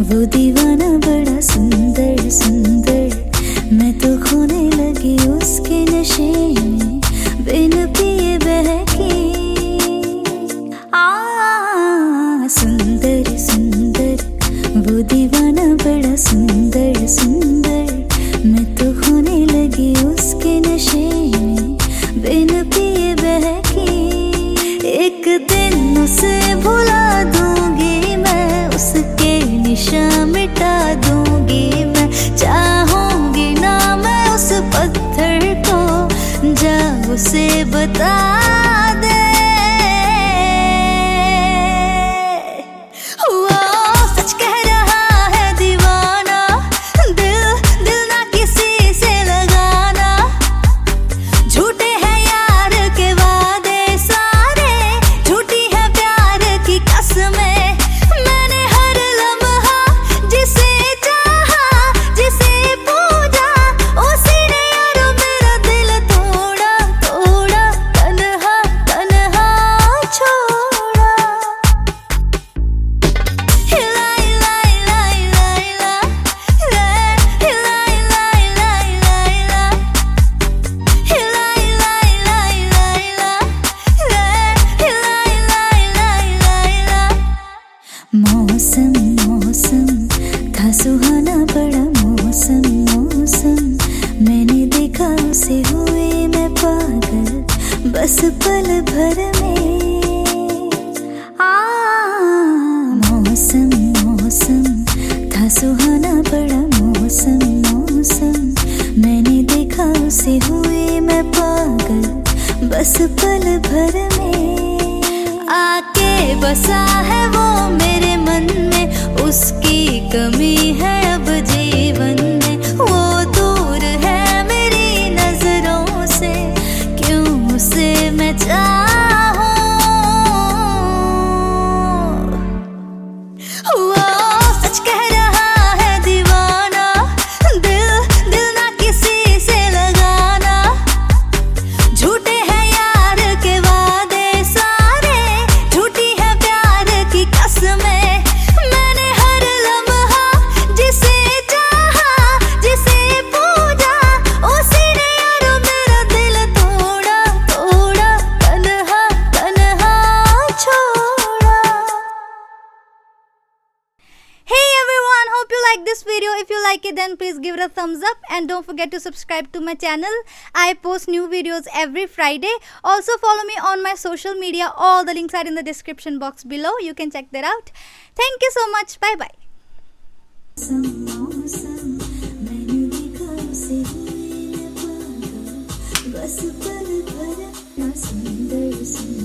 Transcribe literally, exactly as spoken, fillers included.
वो दीवाना बड़ा सुंदर सुंदर, मैं तो खोने लगी उसके नशे में, बिन पिए बहकी। आ सुंदर सुंदर, वो दीवाना बड़ा सुंदर सुंदर, मैं तो खोने लगी उसके नशे में, बिन पिए बहकी। एक दिन उसे भुला दूंगी मैं, उसके निशान मिटा दूंगी मैं, चाहूंगी ना मैं उस पत्थर को, जा उसे बता दे। वो सच कह रहा है दीवाना, दिल दिल ना किसी से लगाना, झूठे हैं यार के वादे सारे, झूठी है प्यार की कसमें। मैंने हर लम्हा जिसे चाहा, जिसे पूजा, उसी ने यार मेरा दिल तोड़ा तोड़ा, तन्हा तन्हा छोड़ा। हिला हिला हिला हिला हिला, हिला हिला हिला हिला हिला, हिला हिला हिला हिला हिला, हिला हिला हिला हिला हिला। मौसम मौसम था सुहाना बड़ा मौसम मौसम, मैंने देखा उसे हुए मैं पागल, बस पल भर में। आ मौसम मौसम था सुहाना बड़ा मौसम मौसम, मैंने देखा उसे हुए मैं पागल, बस पल भर में। आके बसा है वो मेरे मन में, उसकी कमी है अब जीवन में, वो दूर है मेरी नजरों से, क्यों उसे मैं चाहूं। वो सच कह रहा है दीवाना, दिल दिल ना किसी से लगाना, झूठे हैं यार के वादे सारे, झूठी है प्यार की कसमें। मैंने हर लम्हा जिसे चाहा, जिसे पूजा, उसी ने यार मेरा दिल तोड़ा तोड़ा, तन्हा तन्हा छोड़ा। Hey everyone, hope you like this video. If you like it, then please give it a thumbs up and don't forget to subscribe to my channel. I post new videos every Friday. Also follow me on my social media. All the links are in the description box below. You can check that out. Thank you so much. Bye bye. मैंने देखा उसे हुए मैं पागल, बस पल भर ना सुंदर सुंदर।